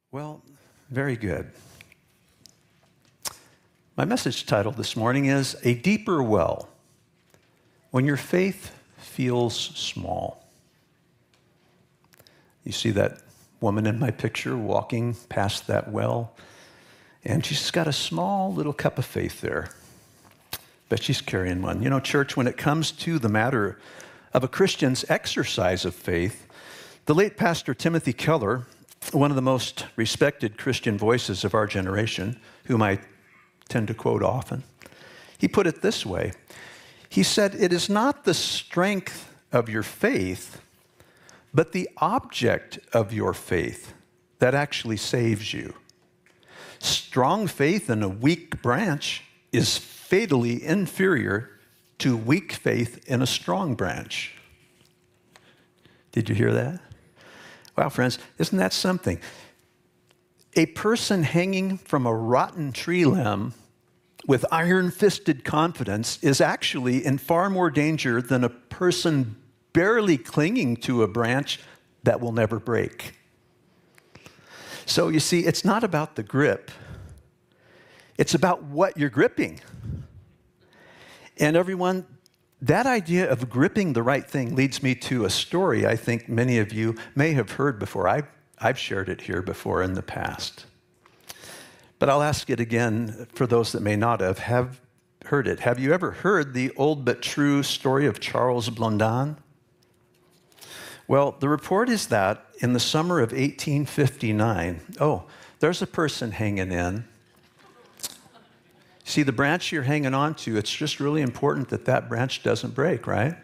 Well, very good. My message title this morning is A Deeper Well, When Your Faith Feels Small. You see that woman in my picture walking past that well, and she's got a small little cup of faith there. Bet she's carrying one. You know, church, when it comes to the matter of a Christian's exercise of faith, the late Pastor Timothy Keller, one of the most respected Christian voices of our generation, whom I tend to quote often, he put it this way. He said, "It is not the strength of your faith, but the object of your faith that actually saves you. Strong faith in a weak branch is fatally inferior to weak faith in a strong branch." Did you hear that? Wow, friends, isn't that something? A person hanging from a rotten tree limb with iron-fisted confidence is actually in far more danger than a person barely clinging to a branch that will never break. So you see, it's not about the grip. It's about what you're gripping. And everyone, that idea of gripping the right thing leads me to a story I think many of you may have heard before. I've shared it here before in the past. But I'll ask it again for those that may not have heard it. Have you ever heard the old but true story of Charles Blondin? Well, the report is that in the summer of 1859, there's a person hanging in. See, the branch you're hanging on to, it's just really important that that branch doesn't break, right?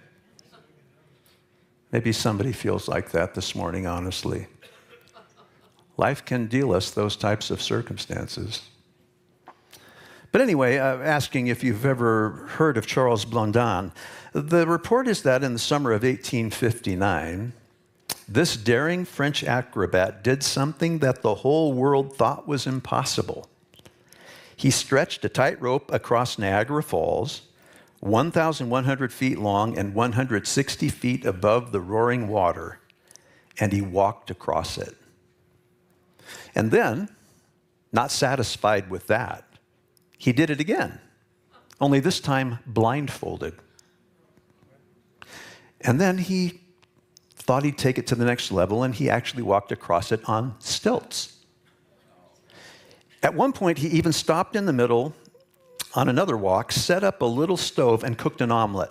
Maybe somebody feels like that this morning, honestly. Life can deal us those types of circumstances. But anyway, asking if you've ever heard of Charles Blondin, the report is that in the summer of 1859, this daring French acrobat did something that the whole world thought was impossible. He stretched a tightrope across Niagara Falls, 1,100 feet long and 160 feet above the roaring water, and he walked across it. And then, not satisfied with that, he did it again, only this time blindfolded. And then he thought he'd take it to the next level, and he actually walked across it on stilts. At one point, he even stopped in the middle on another walk, set up a little stove, and cooked an omelet.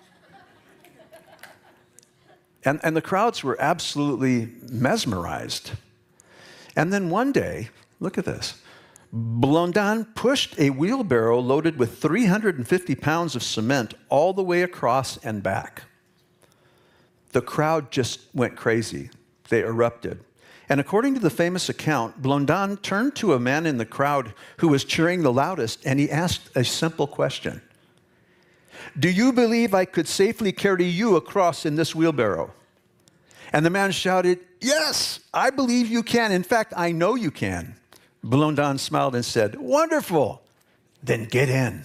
And the crowds were absolutely mesmerized. And then one day, look at this, Blondin pushed a wheelbarrow loaded with 350 pounds of cement all the way across and back. The crowd just went crazy. They erupted. And according to the famous account, Blondin turned to a man in the crowd who was cheering the loudest, and he asked a simple question. "Do you believe I could safely carry you across in this wheelbarrow?" And the man shouted, "Yes, I believe you can. In fact, I know you can." Blondin smiled and said, "Wonderful. Then get in."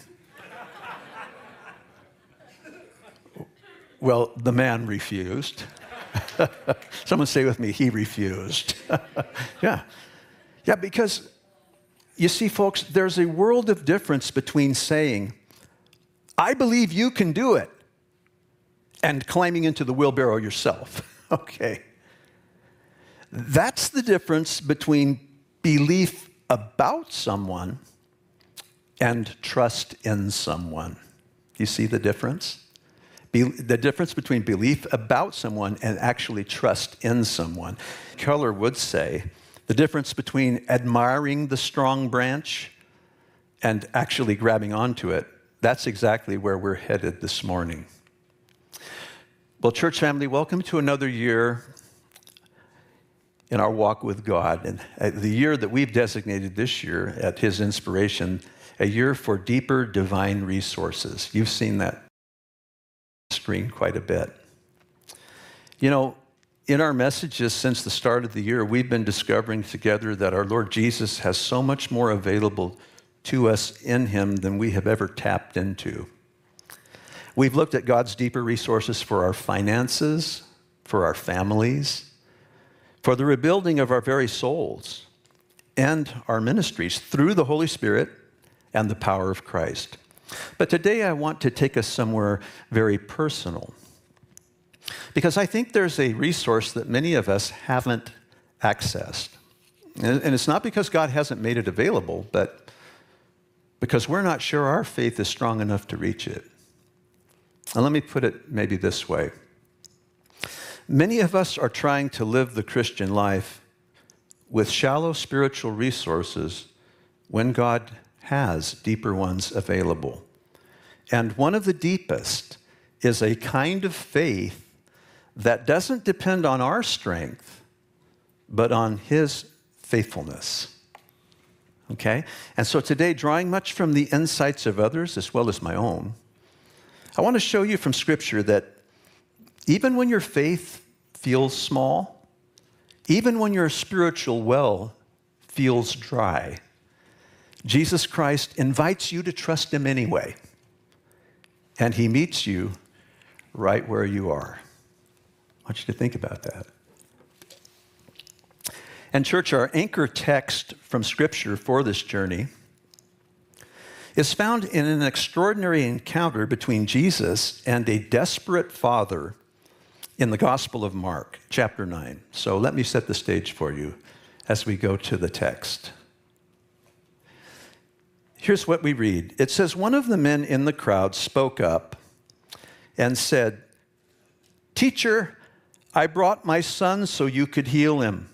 Well, the man refused. Someone say with me, he refused. Yeah, because you see, folks, there's a world of difference between saying, "I believe you can do it," and climbing into the wheelbarrow yourself. Okay. That's the difference between belief about someone and trust in someone. You see the difference? The difference between belief about someone and actually trust in someone. Keller would say the difference between admiring the strong branch and actually grabbing onto it, that's exactly where we're headed this morning. Well, church family, welcome to another year in our walk with God. And the year that we've designated this year at His inspiration, a year for deeper divine resources. You've seen that screen quite a bit. You know, in our messages since the start of the year, we've been discovering together that our Lord Jesus has so much more available to us in Him than we have ever tapped into. We've looked at God's deeper resources for our finances, for our families, for the rebuilding of our very souls, and our ministries through the Holy Spirit and the power of Christ. But today I want to take us somewhere very personal, because I think there's a resource that many of us haven't accessed. And it's not because God hasn't made it available, but because we're not sure our faith is strong enough to reach it. And let me put it maybe this way. Many of us are trying to live the Christian life with shallow spiritual resources when God has deeper ones available. And one of the deepest is a kind of faith that doesn't depend on our strength, but on His faithfulness. Okay? And so today, drawing much from the insights of others as well as my own, I want to show you from Scripture that even when your faith feels small, even when your spiritual well feels dry, Jesus Christ invites you to trust Him anyway. And He meets you right where you are. I want you to think about that. And church, our anchor text from Scripture for this journey is found in an extraordinary encounter between Jesus and a desperate father in the Gospel of Mark, chapter 9. So let me set the stage for you as we go to the text. Here's what we read. It says, one of the men in the crowd spoke up and said, "Teacher, I brought my son so you could heal him.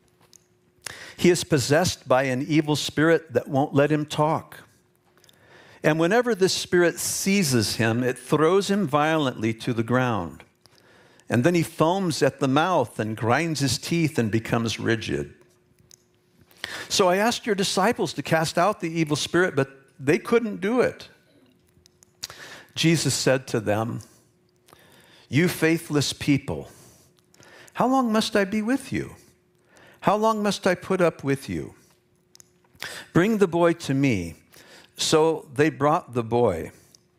He is possessed by an evil spirit that won't let him talk. And whenever this spirit seizes him, it throws him violently to the ground. And then he foams at the mouth and grinds his teeth and becomes rigid. So I asked your disciples to cast out the evil spirit, but they couldn't do it." Jesus said to them, "You faithless people, how long must I be with you? How long must I put up with you? Bring the boy to me." So they brought the boy.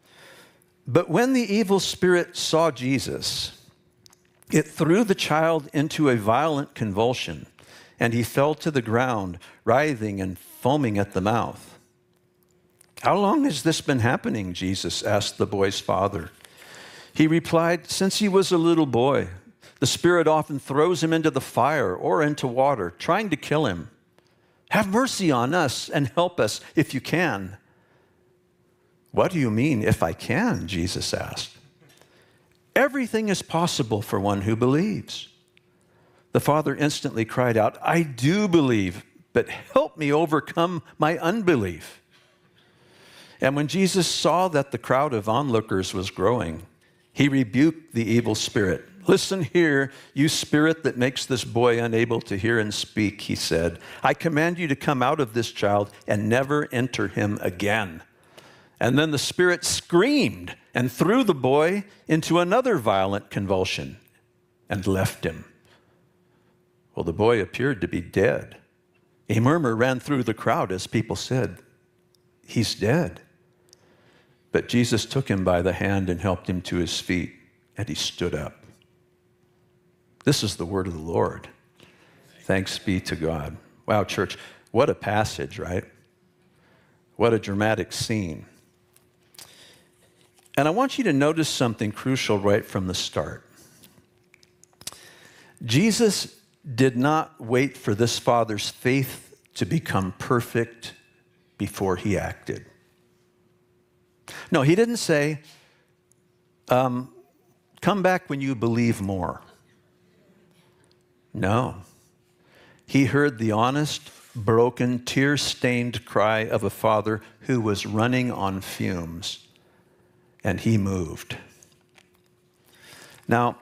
But when the evil spirit saw Jesus, it threw the child into a violent convulsion, and he fell to the ground, writhing and foaming at the mouth. "How long has this been happening?" Jesus asked the boy's father. He replied, "Since he was a little boy. The spirit often throws him into the fire or into water, trying to kill him. Have mercy on us and help us if you can." "What do you mean, if I can?" Jesus asked. "Everything is possible for one who believes." The father instantly cried out, "I do believe, but help me overcome my unbelief." And when Jesus saw that the crowd of onlookers was growing, He rebuked the evil spirit. "Listen here, you spirit that makes this boy unable to hear and speak," He said. "I command you to come out of this child and never enter him again." And then the spirit screamed and threw the boy into another violent convulsion and left him. Well, the boy appeared to be dead. A murmur ran through the crowd as people said, "He's dead." But Jesus took him by the hand and helped him to his feet, and he stood up. This is the word of the Lord. Thanks be to God. Wow, church, what a passage, right? What a dramatic scene. And I want you to notice something crucial right from the start. Jesus did not wait for this father's faith to become perfect before he acted. No, he didn't say, come back when you believe more. No. He heard the honest, broken, tear-stained cry of a father who was running on fumes, and he moved. Now,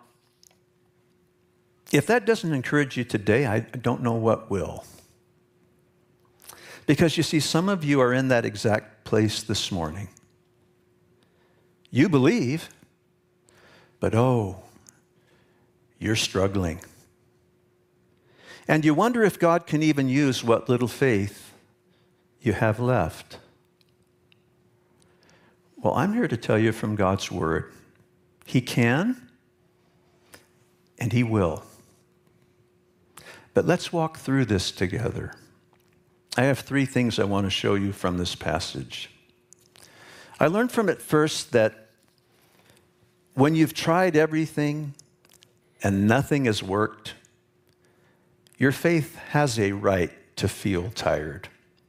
if that doesn't encourage you today, I don't know what will. Because you see, some of you are in that exact place this morning. You believe, but you're struggling. And you wonder if God can even use what little faith you have left. Well, I'm here to tell you from God's word, He can and He will. But let's walk through this together. I have three things I want to show you from this passage. I learned from it first that when you've tried everything and nothing has worked, your faith has a right to feel tired.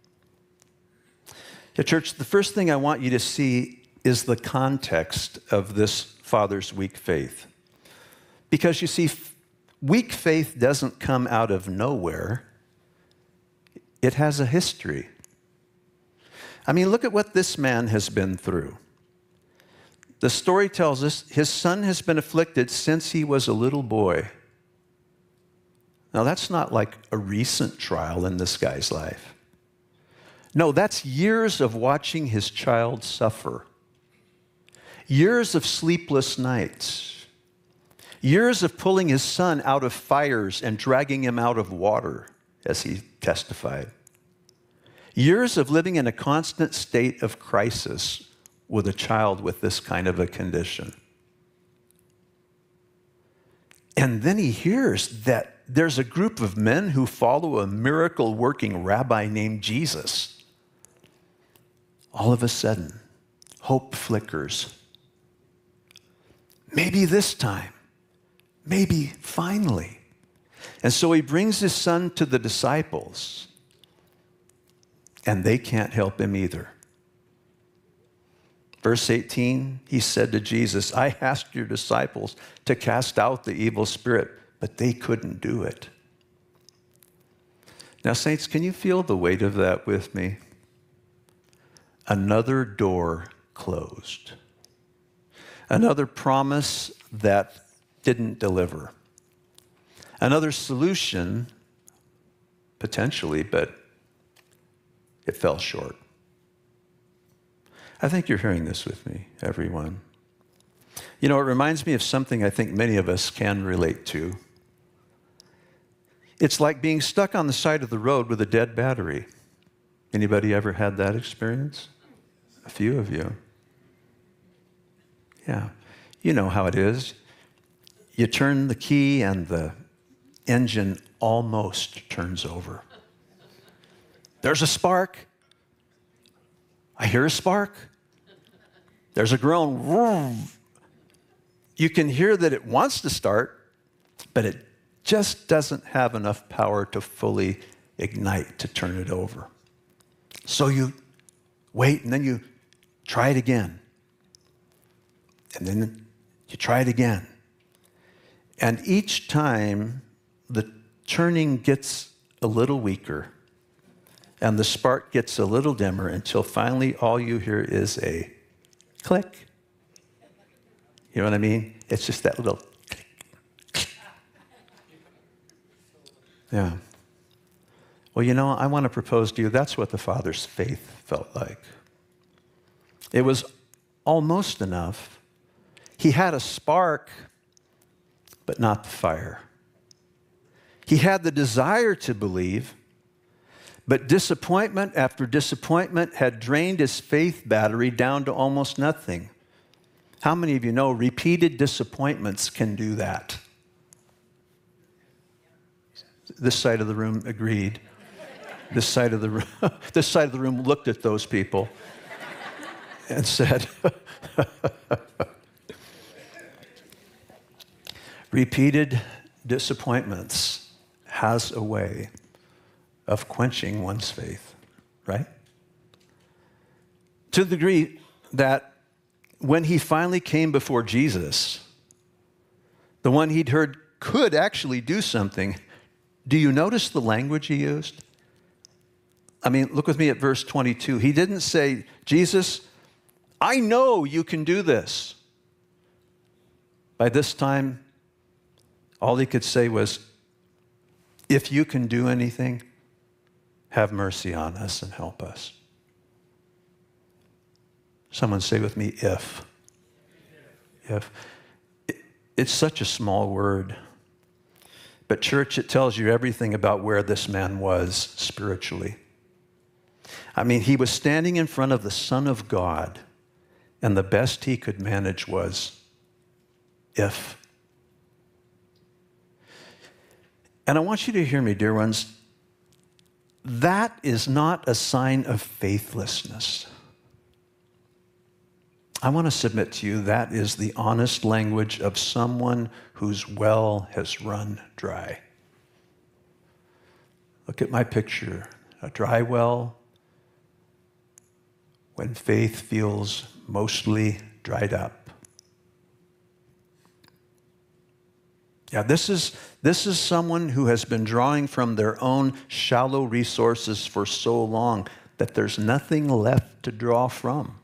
Yeah, church, the first thing I want you to see is the context of this father's weak faith. Because you see, weak faith doesn't come out of nowhere. It has a history. I mean, look at what this man has been through. The story tells us his son has been afflicted since he was a little boy. Now, that's not like a recent trial in this guy's life. No, that's years of watching his child suffer. Years of sleepless nights. Years of pulling his son out of fires and dragging him out of water, as he testified. Years of living in a constant state of crisis with a child with this kind of a condition. And then he hears that there's a group of men who follow a miracle-working rabbi named Jesus. All of a sudden, hope flickers. Maybe this time. Maybe finally. And so he brings his son to the disciples, and they can't help him either. Verse 18, he said to Jesus, I asked your disciples to cast out the evil spirit, but they couldn't do it. Now, saints, can you feel the weight of that with me? Another door closed. Another promise that didn't deliver. Another solution, potentially, but it fell short. I think you're hearing this with me, everyone. You know, it reminds me of something I think many of us can relate to. It's like being stuck on the side of the road with a dead battery. Anybody ever had that experience? A few of you. Yeah. You know how it is. You turn the key and the engine almost turns over. There's a spark. I hear a spark. There's a groan. Vroom. You can hear that it wants to start, but it just doesn't have enough power to fully ignite to turn it over. So you wait, and then you try it again. And then you try it again. And each time, the turning gets a little weaker, and the spark gets a little dimmer until finally all you hear is a click. You know what I mean? It's just that little click. Yeah. Well, you know, I want to propose to you that's what the Father's faith felt like. It was almost enough. He had a spark, but not the fire. He had the desire to believe, but disappointment after disappointment had drained his faith battery down to almost nothing. How many of you know repeated disappointments can do that? This side of the room agreed. This side of the room looked at those people and said, repeated disappointments has a way of quenching one's faith, right? To the degree that when he finally came before Jesus, the one he'd heard could actually do something, do you notice the language he used? I mean, look with me at verse 22. He didn't say, Jesus, I know you can do this. By this time, all he could say was, if you can do anything, have mercy on us and help us. Someone say with me, if. If. It's such a small word. But church, it tells you everything about where this man was spiritually. I mean, he was standing in front of the Son of God, and the best he could manage was, if. And I want you to hear me, dear ones. that is not a sign of faithlessness. I want to submit to you that is the honest language of someone whose well has run dry. Look at my picture, a dry well when faith feels mostly dried up. Yeah, this is someone who has been drawing from their own shallow resources for so long that there's nothing left to draw from.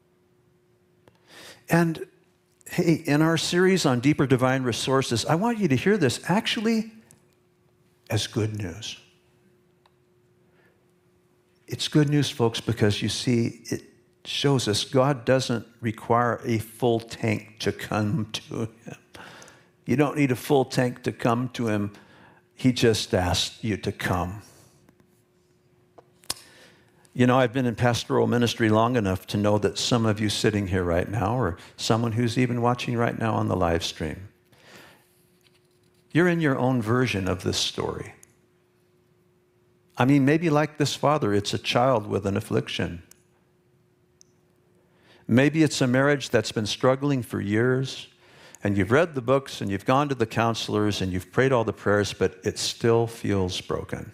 And hey, in our series on deeper divine resources, I want you to hear this actually as good news. It's good news, folks, because you see, it shows us God doesn't require a full tank to come to him. You don't need a full tank to come to him. He just asked you to come. You know, I've been in pastoral ministry long enough to know that some of you sitting here right now, or someone who's even watching right now on the live stream, you're in your own version of this story. I mean, maybe like this father, it's a child with an affliction. Maybe it's a marriage that's been struggling for years, and you've read the books, and you've gone to the counselors, and you've prayed all the prayers, but it still feels broken.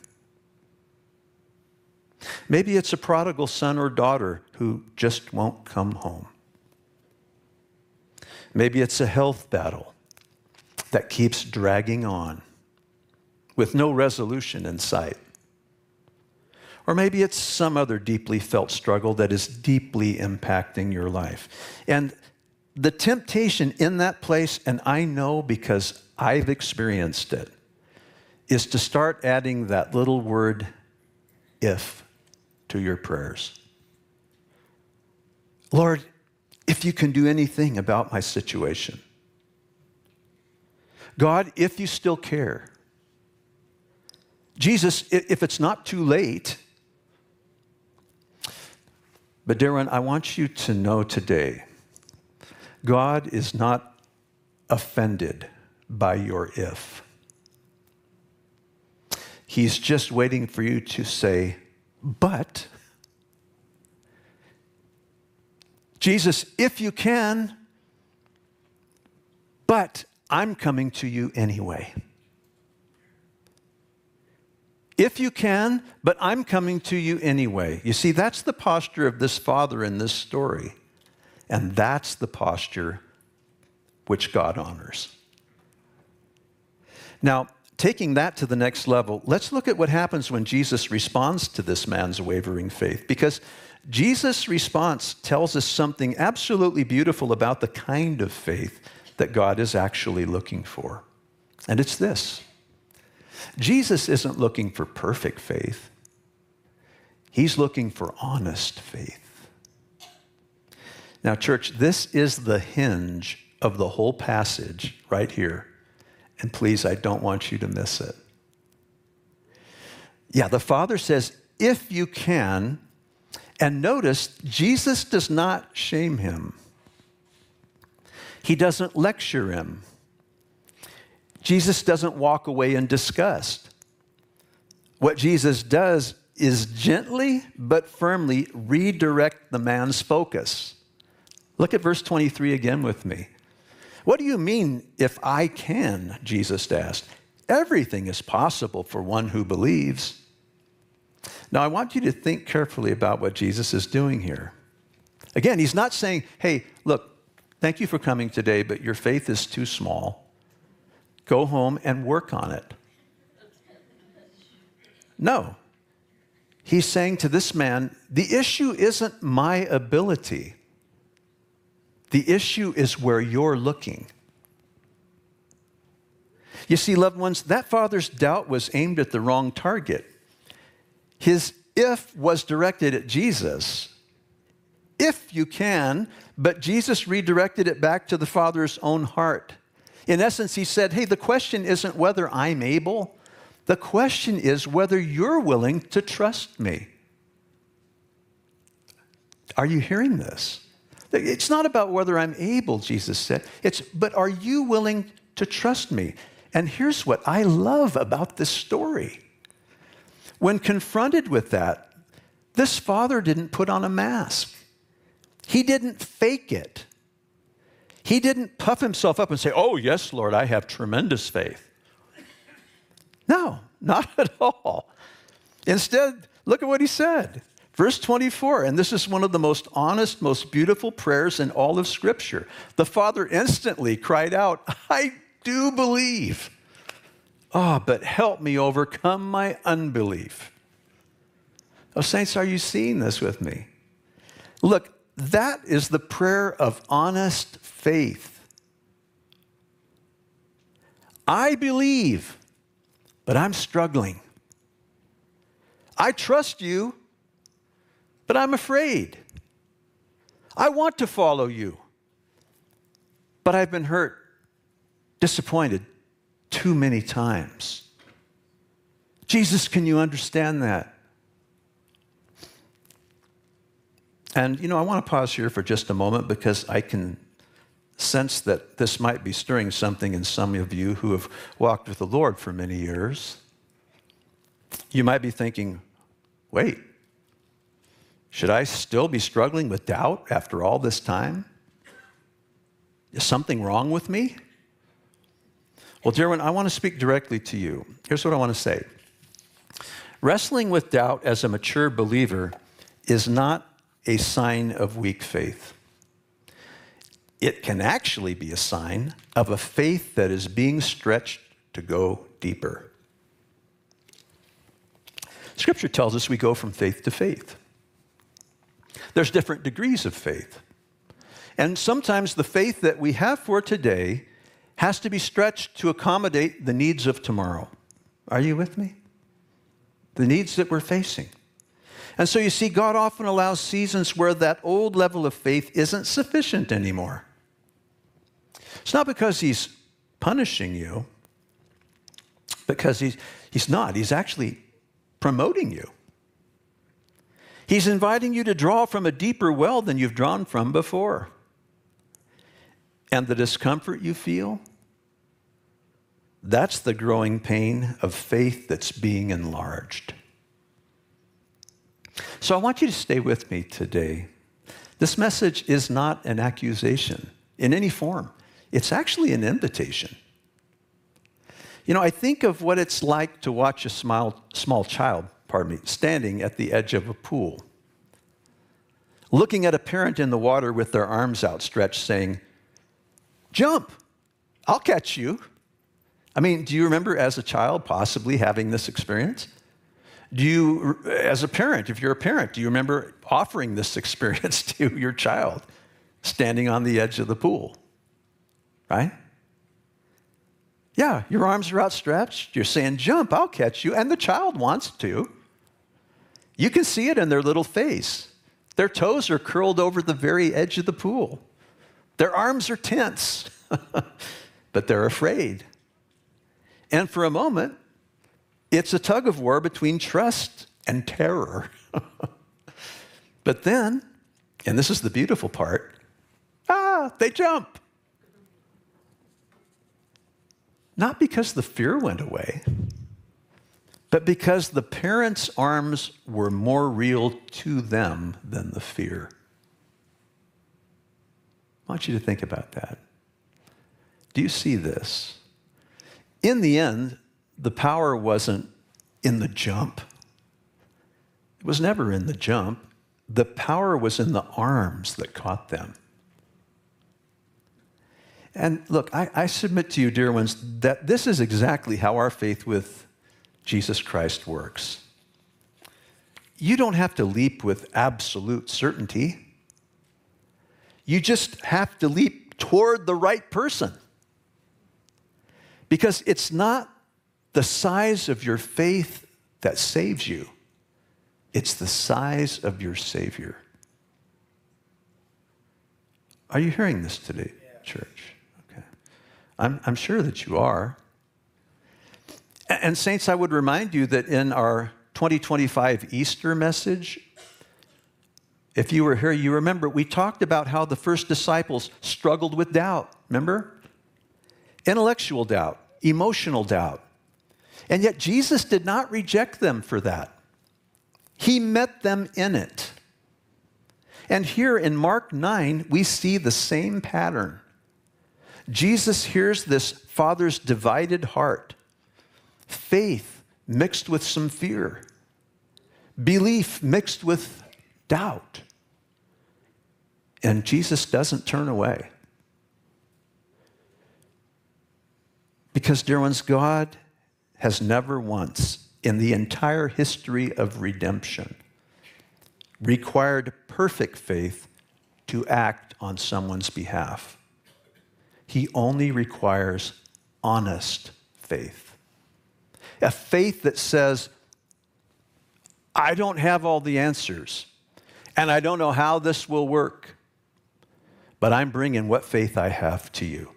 Maybe it's a prodigal son or daughter who just won't come home. Maybe it's a health battle that keeps dragging on with no resolution in sight. Or maybe it's some other deeply felt struggle that is deeply impacting your life. And the temptation in that place, and I know because I've experienced it, is to start adding that little word, if, to your prayers. Lord, if you can do anything about my situation. God, if you still care. Jesus, if it's not too late. But Darren, I want you to know today, God is not offended by your if. He's just waiting for you to say, but, Jesus, if you can, but I'm coming to you anyway. If you can, but I'm coming to you anyway. You see, that's the posture of this father in this story. And that's the posture which God honors. Now, taking that to the next level, let's look at what happens when Jesus responds to this man's wavering faith. Because Jesus' response tells us something absolutely beautiful about the kind of faith that God is actually looking for. And it's this. Jesus isn't looking for perfect faith. He's looking for honest faith. Now, church, this is the hinge of the whole passage right here. And please, I don't want you to miss it. Yeah, the Father says, if you can, and notice, Jesus does not shame him. He doesn't lecture him. Jesus doesn't walk away in disgust. What Jesus does is gently but firmly redirect the man's focus. Look at verse 23 again with me. What do you mean, if I can? Jesus asked. Everything is possible for one who believes. Now, I want you to think carefully about what Jesus is doing here. Again, he's not saying, hey, look, thank you for coming today, but your faith is too small. Go home and work on it. No. He's saying to this man, the issue isn't my ability. The issue is where you're looking. You see, loved ones, that father's doubt was aimed at the wrong target. His if was directed at Jesus. If you can, but Jesus redirected it back to the father's own heart. In essence, he said, hey, the question isn't whether I'm able. The question is whether you're willing to trust me. Are you hearing this? It's not about whether I'm able, Jesus said. But are you willing to trust me? And here's what I love about this story. When confronted with that, this father didn't put on a mask. He didn't fake it. He didn't puff himself up and say, "Oh, yes, Lord, I have tremendous faith." No, not at all. Instead, look at what he said. Verse 24, and this is one of the most honest, most beautiful prayers in all of Scripture. The father instantly cried out, "I do believe. Oh, but help me overcome my unbelief." Oh, saints, are you seeing this with me? Look, that is the prayer of honest faith. I believe, but I'm struggling. I trust you, but I'm afraid. I want to follow you, but I've been hurt, disappointed too many times. Jesus, can you understand that? And, I want to pause here for just a moment because I can sense that this might be stirring something in some of you who have walked with the Lord for many years. You might be thinking, wait, should I still be struggling with doubt after all this time? Is something wrong with me? Well, dear one, I want to speak directly to you. Here's what I want to say. Wrestling with doubt as a mature believer is not a sign of weak faith. It can actually be a sign of a faith that is being stretched to go deeper. Scripture tells us we go from faith to faith. There's different degrees of faith. And sometimes the faith that we have for today has to be stretched to accommodate the needs of tomorrow. Are you with me? The needs that we're facing. And so you see, God often allows seasons where that old level of faith isn't sufficient anymore. It's not because he's punishing you, because he's not. He's actually promoting you. He's inviting you to draw from a deeper well than you've drawn from before. And the discomfort you feel, that's the growing pain of faith that's being enlarged. So I want you to stay with me today. This message is not an accusation in any form. It's actually an invitation. I think of what it's like to watch a small child, standing at the edge of a pool, looking at a parent in the water with their arms outstretched, saying, "Jump, I'll catch you." Do you remember as a child possibly having this experience? Do you, as a parent, if you're a parent, do you remember offering this experience to your child, standing on the edge of the pool? Right? Yeah, your arms are outstretched. You're saying, "Jump, I'll catch you." And the child wants to. You can see it in their little face. Their toes are curled over the very edge of the pool. Their arms are tense, but they're afraid. And for a moment, it's a tug of war between trust and terror. But then, and this is the beautiful part, they jump. Not because the fear went away, but because the parents' arms were more real to them than the fear. I want you to think about that. Do you see this? In the end, the power wasn't in the jump. It was never in the jump. The power was in the arms that caught them. And look, I submit to you, dear ones, that this is exactly how our faith with Jesus Christ works. You don't have to leap with absolute certainty. You just have to leap toward the right person. Because it's not the size of your faith that saves you. It's the size of your Savior. Are you hearing this today, church? Okay. I'm sure that you are. And saints, I would remind you that in our 2025 Easter message, if you were here, you remember we talked about how the first disciples struggled with doubt. Remember? Intellectual doubt, emotional doubt. And yet Jesus did not reject them for that. He met them in it. And here in Mark 9, we see the same pattern. Jesus hears this father's divided heart, faith mixed with some fear, belief mixed with doubt. And Jesus doesn't turn away. Because, dear ones, God has never once in the entire history of redemption required perfect faith to act on someone's behalf. He only requires honest faith. A faith that says, I don't have all the answers, and I don't know how this will work, but I'm bringing what faith I have to you.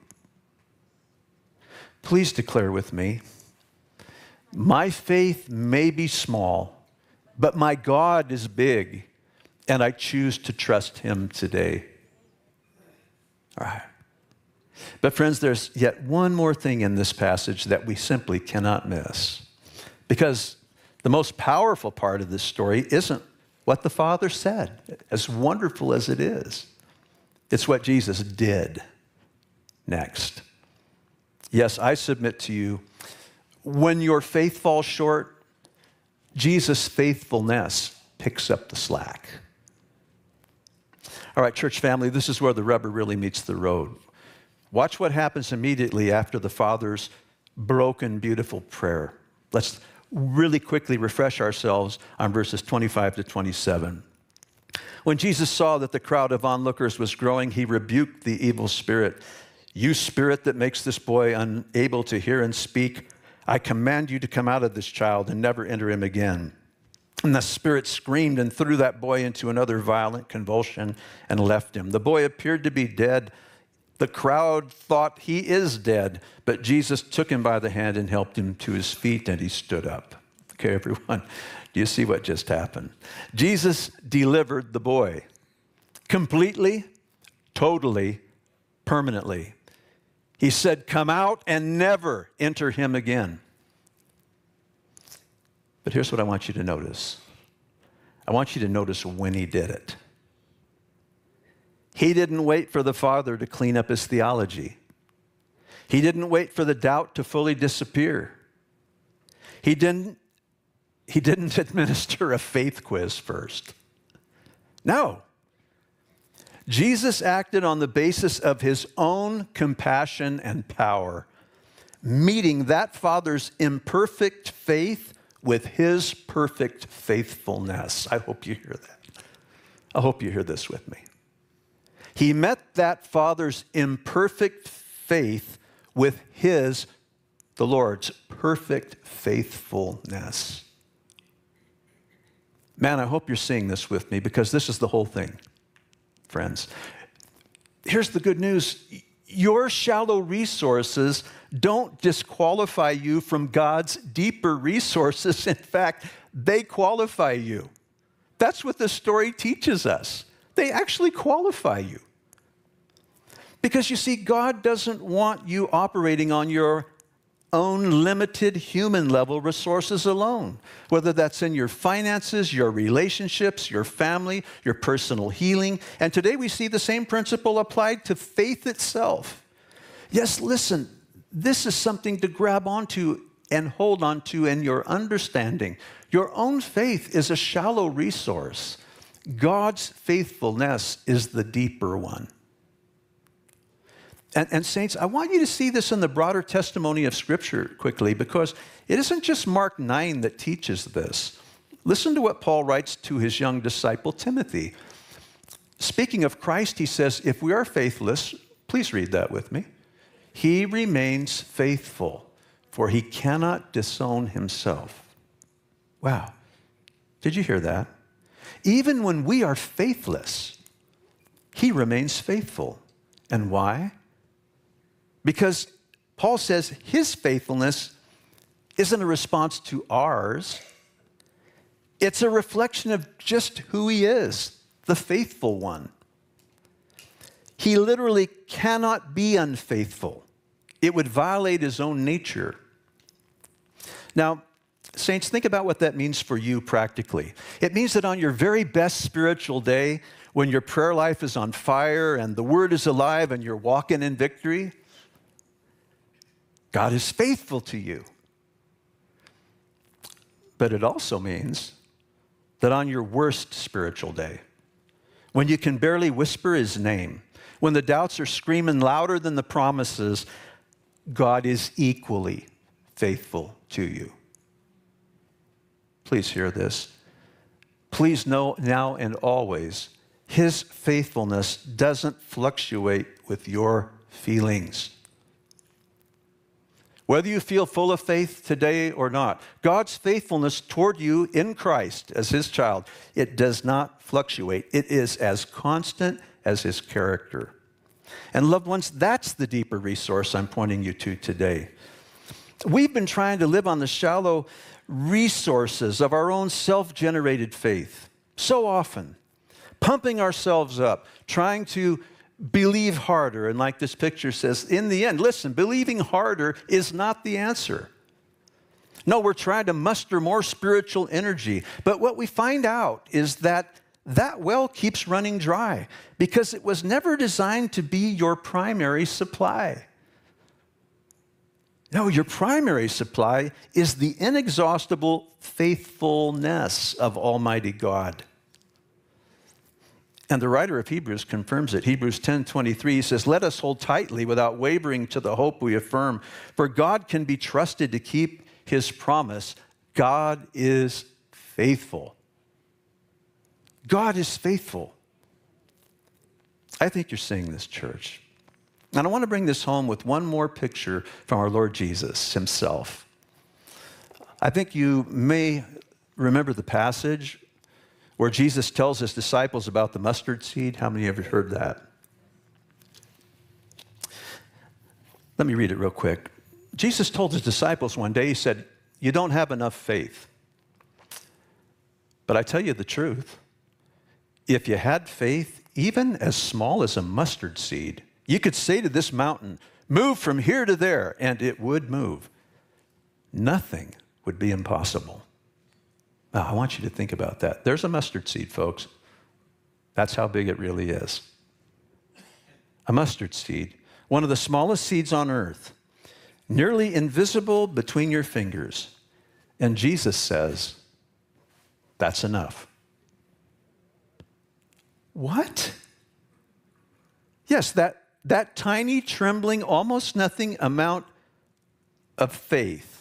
Please declare with me, my faith may be small, but my God is big, and I choose to trust him today. All right. But friends, there's yet one more thing in this passage that we simply cannot miss. Because the most powerful part of this story isn't what the Father said, as wonderful as it is. It's what Jesus did next. Yes, I submit to you, when your faith falls short, Jesus' faithfulness picks up the slack. All right, church family, this is where the rubber really meets the road. Watch what happens immediately after the Father's broken, beautiful prayer. Let's really quickly refresh ourselves on verses 25 to 27. When Jesus saw that the crowd of onlookers was growing, he rebuked the evil spirit. You spirit that makes this boy unable to hear and speak, I command you to come out of this child and never enter him again. And the spirit screamed and threw that boy into another violent convulsion and left him. The boy appeared to be dead. The crowd thought he is dead, but Jesus took him by the hand and helped him to his feet, and he stood up. Okay, everyone, do you see what just happened? Jesus delivered the boy completely, totally, permanently. He said, come out and never enter him again. But here's what I want you to notice. I want you to notice when he did it. He didn't wait for the Father to clean up his theology. He didn't wait for the doubt to fully disappear. He didn't administer a faith quiz first. No. Jesus acted on the basis of his own compassion and power, meeting that Father's imperfect faith with his perfect faithfulness. I hope you hear that. I hope you hear this with me. He met that Father's imperfect faith with his, the Lord's, perfect faithfulness. Man, I hope you're seeing this with me, because this is the whole thing, friends. Here's the good news. Your shallow resources don't disqualify you from God's deeper resources. In fact, they qualify you. That's what this story teaches us. They actually qualify you. Because you see, God doesn't want you operating on your own limited human level resources alone, whether that's in your finances, your relationships, your family, your personal healing. And today we see the same principle applied to faith itself. Yes, listen, this is something to grab onto and hold onto in your understanding. Your own faith is a shallow resource. God's faithfulness is the deeper one. And saints, I want you to see this in the broader testimony of Scripture quickly, because it isn't just Mark 9 that teaches this. Listen to what Paul writes to his young disciple Timothy. Speaking of Christ, he says, if we are faithless, please read that with me, he remains faithful, for he cannot disown himself. Wow. Did you hear that? Even when we are faithless, he remains faithful. And why? Because Paul says his faithfulness isn't a response to ours. It's a reflection of just who he is, the faithful one. He literally cannot be unfaithful. It would violate his own nature. Now, saints, think about what that means for you practically. It means that on your very best spiritual day, when your prayer life is on fire and the word is alive and you're walking in victory, God is faithful to you. But it also means that on your worst spiritual day, when you can barely whisper his name, when the doubts are screaming louder than the promises, God is equally faithful to you. Please hear this. Please know now and always, his faithfulness doesn't fluctuate with your feelings. Whether you feel full of faith today or not, God's faithfulness toward you in Christ as his child, it does not fluctuate. It is as constant as his character. And loved ones, that's the deeper resource I'm pointing you to today. We've been trying to live on the shallow resources of our own self-generated faith so often, pumping ourselves up, trying to believe harder. And like this picture says, in the end, listen, believing harder is not the answer. No, we're trying to muster more spiritual energy. But what we find out is that well keeps running dry because it was never designed to be your primary supply. No, your primary supply is the inexhaustible faithfulness of Almighty God. And the writer of Hebrews confirms it. Hebrews 10:23 says, "Let us hold tightly without wavering to the hope we affirm, for God can be trusted to keep his promise. God is faithful." God is faithful. I think you're seeing this, church. And I want to bring this home with one more picture from our Lord Jesus himself. I think you may remember the passage where Jesus tells his disciples about the mustard seed. How many of you have heard that? Let me read it real quick. Jesus told his disciples one day, he said, "You don't have enough faith. But I tell you the truth. If you had faith, even as small as a mustard seed, you could say to this mountain, 'Move from here to there,' and it would move. Nothing would be impossible." Now, I want you to think about that. There's a mustard seed, folks. That's how big it really is. A mustard seed, one of the smallest seeds on earth, nearly invisible between your fingers. And Jesus says, that's enough. What? Yes, that tiny, trembling, almost nothing amount of faith,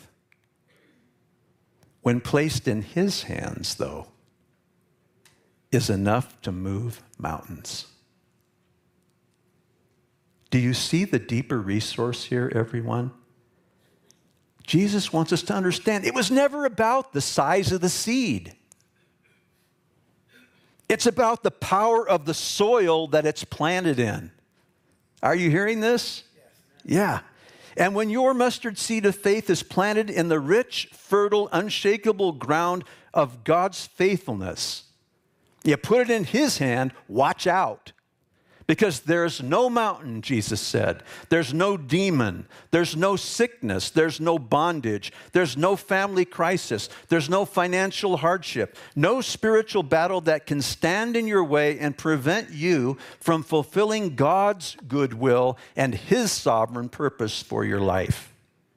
when placed in his hands, though, is enough to move mountains. Do you see the deeper resource here, everyone? Jesus wants us to understand it was never about the size of the seed. It's about the power of the soil that it's planted in. Are you hearing this? Yes. Yeah. And when your mustard seed of faith is planted in the rich, fertile, unshakable ground of God's faithfulness, you put it in his hand, watch out. Because there's no mountain, Jesus said. There's no demon. There's no sickness. There's no bondage. There's no family crisis. There's no financial hardship. No spiritual battle that can stand in your way and prevent you from fulfilling God's good will and his sovereign purpose for your life.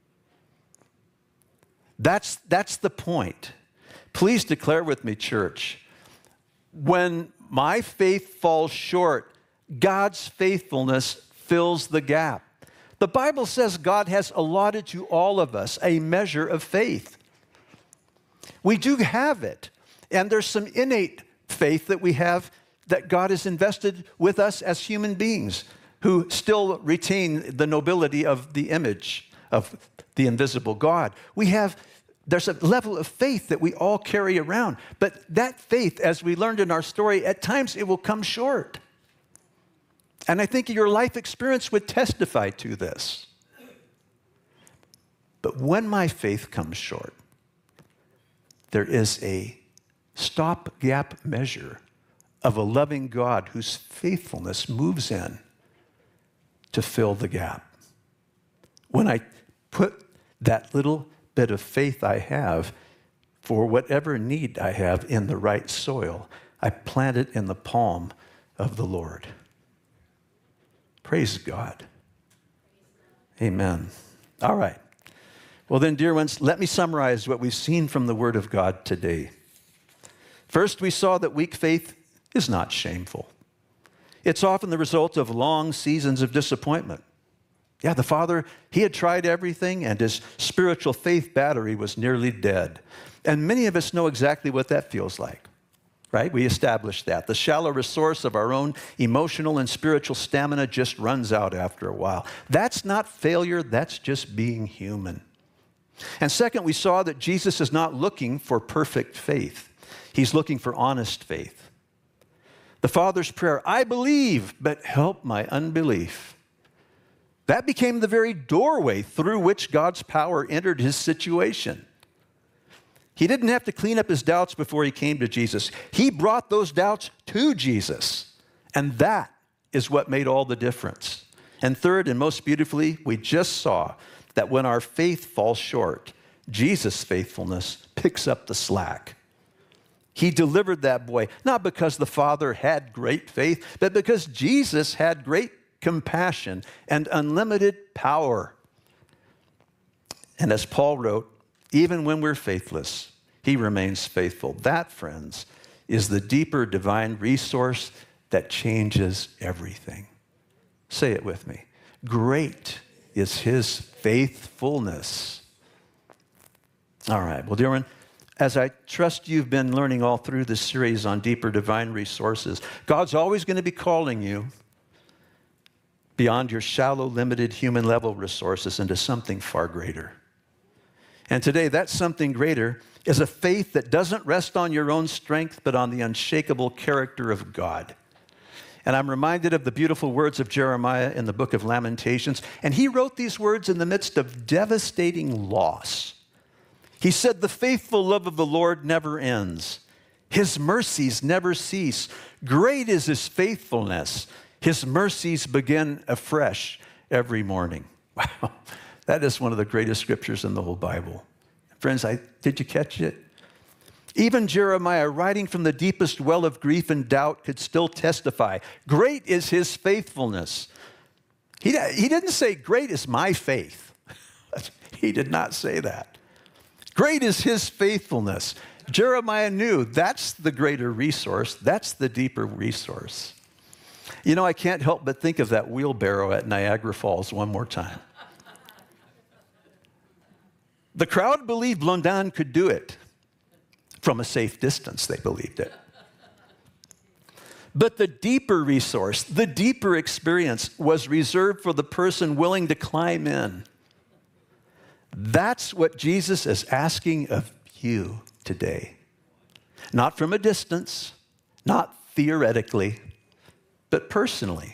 That's the point. Please declare with me, church. When my faith falls short, God's faithfulness fills the gap. The Bible says God has allotted to all of us a measure of faith. We do have it. And there's some innate faith that we have that God has invested with us as human beings who still retain the nobility of the image of the invisible God. There's a level of faith that we all carry around. But that faith, as we learned in our story, at times it will come short. And I think your life experience would testify to this. But when my faith comes short, there is a stopgap measure of a loving God whose faithfulness moves in to fill the gap. When I put that little bit of faith I have for whatever need I have in the right soil, I plant it in the palm of the Lord. Praise God. Amen. All right. Well then, dear ones, let me summarize what we've seen from the Word of God today. First, we saw that weak faith is not shameful. It's often the result of long seasons of disappointment. Yeah, the father, he had tried everything, and his spiritual faith battery was nearly dead. And many of us know exactly what that feels like, right? We established that. The shallow resource of our own emotional and spiritual stamina just runs out after a while. That's not failure, that's just being human. And second, we saw that Jesus is not looking for perfect faith. He's looking for honest faith. The Father's prayer, I believe, but help my unbelief. That became the very doorway through which God's power entered his situation. He didn't have to clean up his doubts before he came to Jesus. He brought those doubts to Jesus. And that is what made all the difference. And third, and most beautifully, we just saw that when our faith falls short, Jesus' faithfulness picks up the slack. He delivered that boy, not because the Father had great faith, but because Jesus had great compassion and unlimited power. And as Paul wrote, even when we're faithless, he remains faithful. That, friends, is the deeper divine resource that changes everything. Say it with me. Great is his faithfulness. All right, well, dear one, as I trust you've been learning all through this series on deeper divine resources, God's always going to be calling you beyond your shallow, limited human level resources into something far greater. And today, that something greater is a faith that doesn't rest on your own strength, but on the unshakable character of God. And I'm reminded of the beautiful words of Jeremiah in the book of Lamentations. And he wrote these words in the midst of devastating loss. He said, the faithful love of the Lord never ends. His mercies never cease. Great is his faithfulness. His mercies begin afresh every morning. Wow, that is one of the greatest scriptures in the whole Bible. Friends, did you catch it? Even Jeremiah, writing from the deepest well of grief and doubt, could still testify. Great is his faithfulness. He didn't say, great is my faith. He did not say that. Great is his faithfulness. Jeremiah knew that's the greater resource. That's the deeper resource. You know, I can't help but think of that wheelbarrow at Niagara Falls one more time. The crowd believed Blondin could do it. From a safe distance, they believed it. But the deeper resource, the deeper experience was reserved for the person willing to climb in. That's what Jesus is asking of you today. Not from a distance, not theoretically, but personally.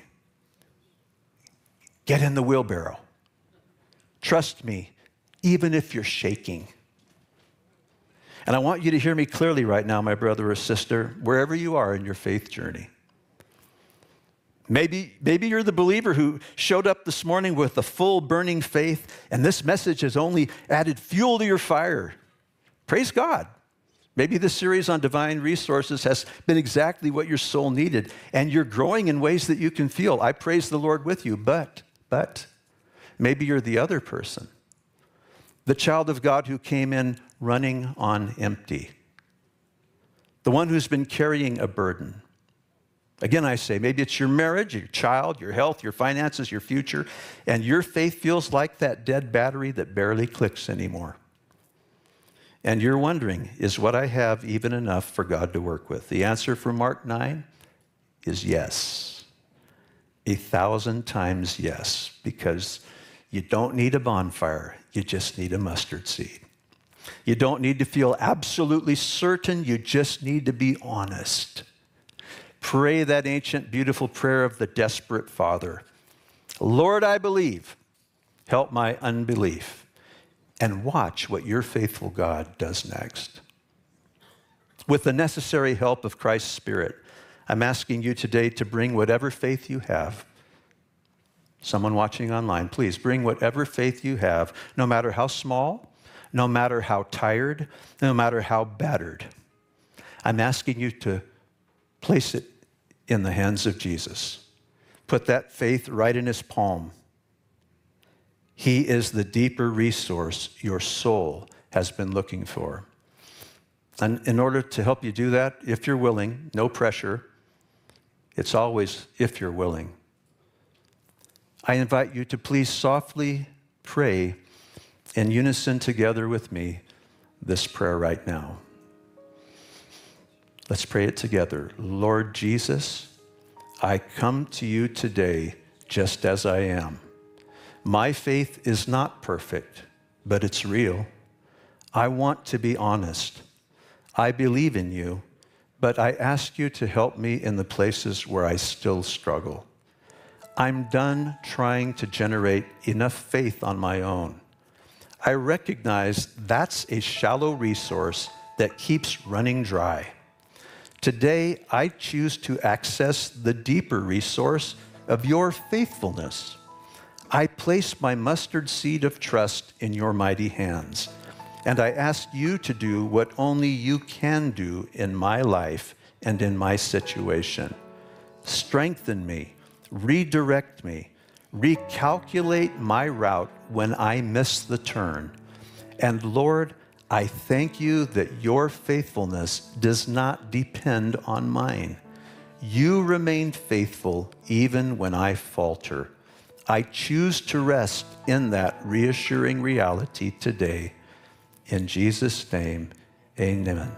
Get in the wheelbarrow. Trust me, even if you're shaking. And I want you to hear me clearly right now, my brother or sister, wherever you are in your faith journey. Maybe you're the believer who showed up this morning with a full burning faith, and this message has only added fuel to your fire. Praise God. Maybe this series on divine resources has been exactly what your soul needed, and you're growing in ways that you can feel. I praise the Lord with you, but maybe you're the other person, the child of God who came in running on empty, the one who's been carrying a burden. Again, I say, maybe it's your marriage, your child, your health, your finances, your future, and your faith feels like that dead battery that barely clicks anymore. And you're wondering, is what I have even enough for God to work with? The answer from Mark 9 is yes. 1,000 times yes, because you don't need a bonfire, you just need a mustard seed. You don't need to feel absolutely certain, you just need to be honest. Pray that ancient, beautiful prayer of the desperate father. Lord, I believe. Help my unbelief. And watch what your faithful God does next. With the necessary help of Christ's Spirit, I'm asking you today to bring whatever faith you have. Someone watching online, please bring whatever faith you have, no matter how small, no matter how tired, no matter how battered. I'm asking you to place it in the hands of Jesus. Put that faith right in his palm. He is the deeper resource your soul has been looking for. And in order to help you do that, if you're willing, no pressure, it's always if you're willing. I invite you to please softly pray in unison together with me this prayer right now. Let's pray it together. Lord Jesus, I come to you today just as I am. My faith is not perfect, but it's real. I want to be honest. I believe in you, but I ask you to help me in the places where I still struggle. I'm done trying to generate enough faith on my own. I recognize that's a shallow resource that keeps running dry. Today, I choose to access the deeper resource of your faithfulness. I place my mustard seed of trust in your mighty hands, and I ask you to do what only you can do in my life and in my situation. Strengthen me, redirect me, recalculate my route when I miss the turn. And Lord, I thank you that your faithfulness does not depend on mine. You remain faithful even when I falter. I choose to rest in that reassuring reality today. In Jesus' name, amen.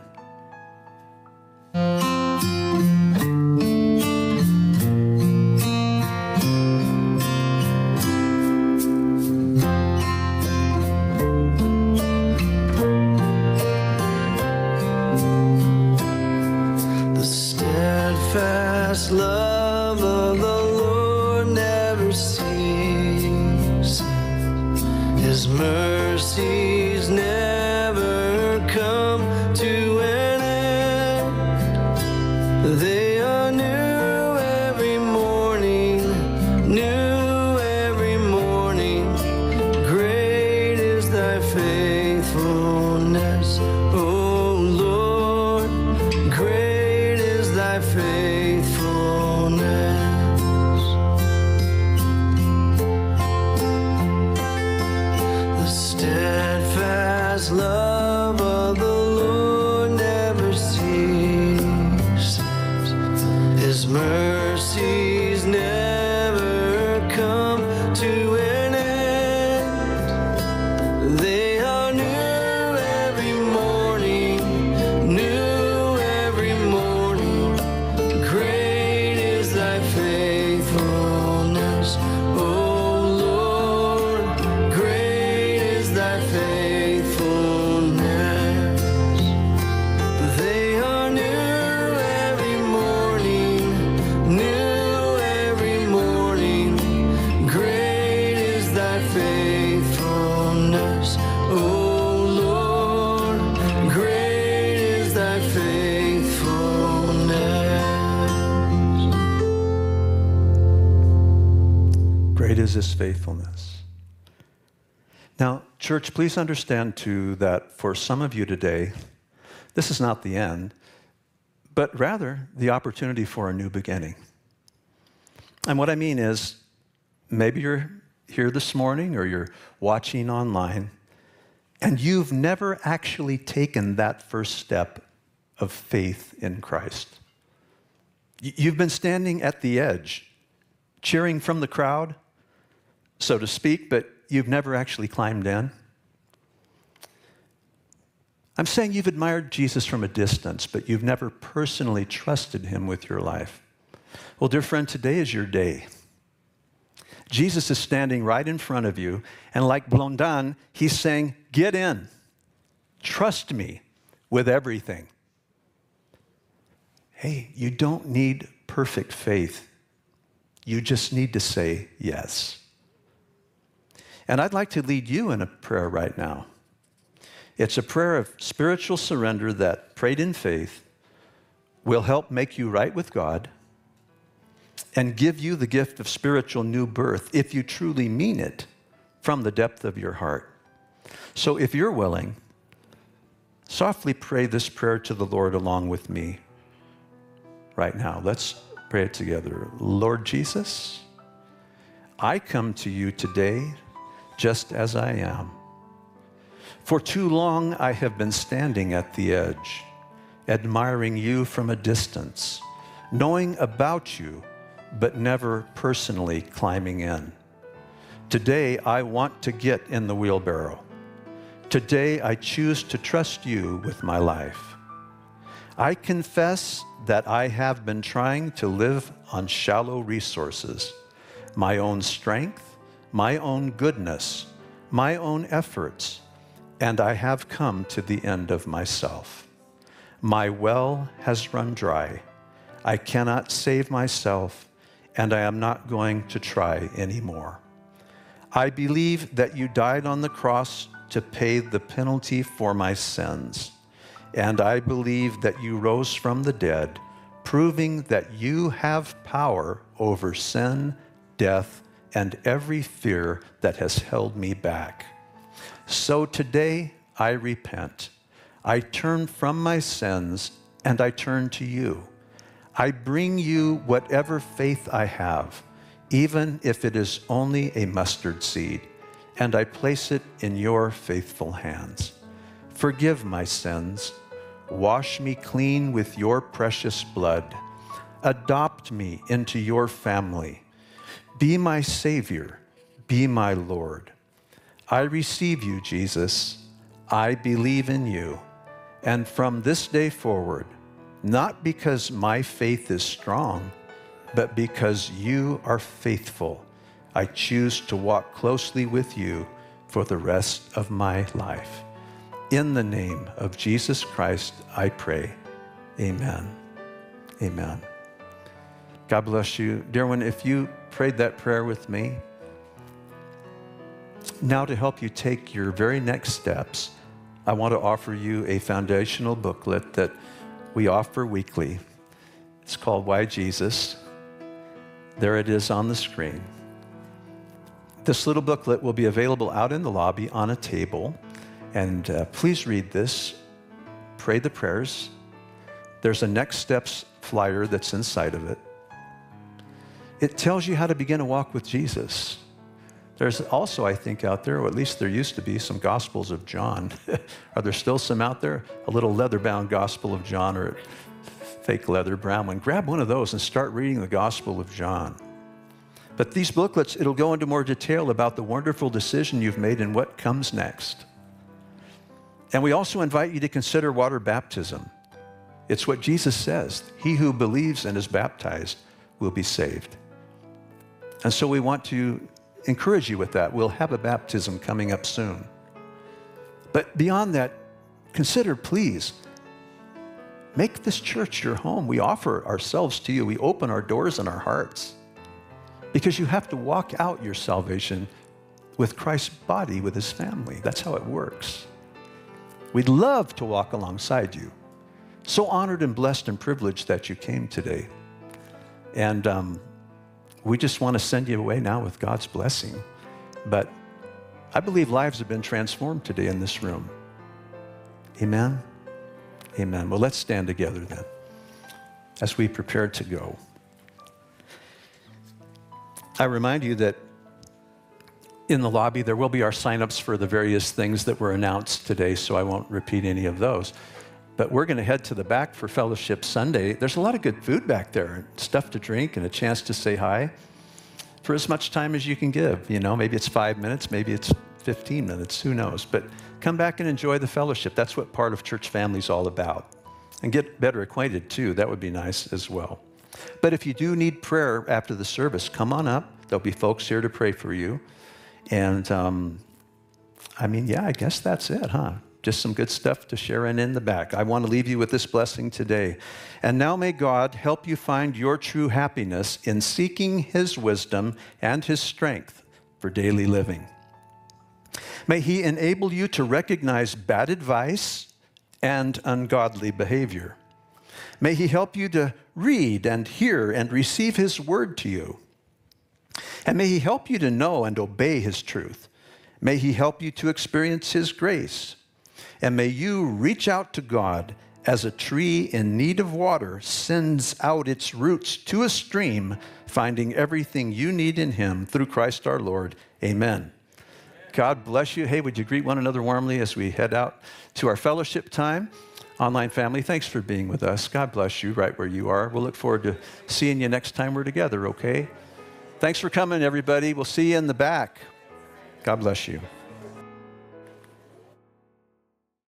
The steadfast love of the Lord never ceases. His mercies never come to an end. They are new every morning, new every morning. Great is thy faithfulness, O Lord. Great is thy faithfulness. The steadfast love of the Lord never ceases. His mercies never come to an end. They are new every morning, new every morning. Great is thy faithfulness, O Lord. Great is thy faithfulness. They are new every morning, new every morning. Great is thy faithfulness, O Lord. Great is thy faithfulness. Great is his faithfulness. Now, church, please understand too that for some of you today, this is not the end, but rather the opportunity for a new beginning. And what I mean is, maybe you're here this morning or you're watching online, and you've never actually taken that first step of faith in Christ. You've been standing at the edge, cheering from the crowd, so to speak, but you've never actually climbed in. I'm saying you've admired Jesus from a distance, but you've never personally trusted him with your life. Well, dear friend, today is your day. Jesus is standing right in front of you, and like Blondin, he's saying, get in. Trust me with everything. Hey, you don't need perfect faith. You just need to say yes. And I'd like to lead you in a prayer right now. It's a prayer of spiritual surrender that, prayed in faith, will help make you right with God and give you the gift of spiritual new birth if you truly mean it from the depth of your heart. So if you're willing, softly pray this prayer to the Lord along with me right now. Let's pray it together. Lord Jesus, I come to you today just as I am. For too long I have been standing at the edge, admiring you from a distance, knowing about you, but never personally climbing in. Today I want to get in the wheelbarrow. Today I choose to trust you with my life. I confess that I have been trying to live on shallow resources, my own strength, my own goodness, my own efforts, and I have come to the end of myself. My well has run dry. I cannot save myself, and I am not going to try anymore. I believe that you died on the cross to pay the penalty for my sins. And I believe that you rose from the dead, proving that you have power over sin, death, and every fear that has held me back. So today I repent. I turn from my sins and I turn to you. I bring you whatever faith I have, even if it is only a mustard seed, and I place it in your faithful hands. Forgive my sins. Wash me clean with your precious blood. Adopt me into your family. Be my Savior. Be my Lord. I receive you, Jesus. I believe in you. And from this day forward, not because my faith is strong, but because you are faithful, I choose to walk closely with you for the rest of my life. In the name of Jesus Christ, I pray. Amen. Amen. God bless you. Dear one, if you prayed that prayer with me, now to help you take your very next steps, I want to offer you a foundational booklet that we offer weekly. It's called Why Jesus? There it is on the screen. This little booklet will be available out in the lobby on a table. And please read this. Pray the prayers. There's a next steps flyer that's inside of it. It tells you how to begin a walk with Jesus. There's also, I think, out there, or at least there used to be, some Gospels of John. Are there still some out there? A little leather-bound Gospel of John or a fake leather brown one. Grab one of those and start reading the Gospel of John. But these booklets, it'll go into more detail about the wonderful decision you've made and what comes next. And we also invite you to consider water baptism. It's what Jesus says. He who believes and is baptized will be saved. And so we want to encourage you with that. We'll have a baptism coming up soon. But beyond that, consider, please, make this church your home. We offer ourselves to you. We open our doors and our hearts because you have to walk out your salvation with Christ's body, with his family. That's how it works. We'd love to walk alongside you. So honored and blessed and privileged that you came today. And we just want to send you away now with God's blessing. But I believe lives have been transformed today in this room. Amen? Amen. Well, let's stand together then as we prepare to go. I remind you that in the lobby, there will be our signups for the various things that were announced today, so I won't repeat any of those. But we're going to head to the back for Fellowship Sunday. There's a lot of good food back there, stuff to drink and a chance to say hi for as much time as you can give. You know, maybe it's 5 minutes, maybe it's 15 minutes, who knows. But come back and enjoy the fellowship. That's what part of church family is all about. And get better acquainted too. That would be nice as well. But if you do need prayer after the service, come on up. There'll be folks here to pray for you. And I guess that's it, huh? Just some good stuff to share in the back. I want to leave you with this blessing today. And now may God help you find your true happiness in seeking his wisdom and his strength for daily living. May he enable you to recognize bad advice and ungodly behavior. May he help you to read and hear and receive his word to you. And may he help you to know and obey his truth. May he help you to experience his grace. And may you reach out to God as a tree in need of water sends out its roots to a stream, finding everything you need in him through Christ our Lord. Amen. God bless you. Hey, would you greet one another warmly as we head out to our fellowship time? Online family, thanks for being with us. God bless you right where you are. We'll look forward to seeing you next time we're together, okay? Thanks for coming, everybody. We'll see you in the back. God bless you.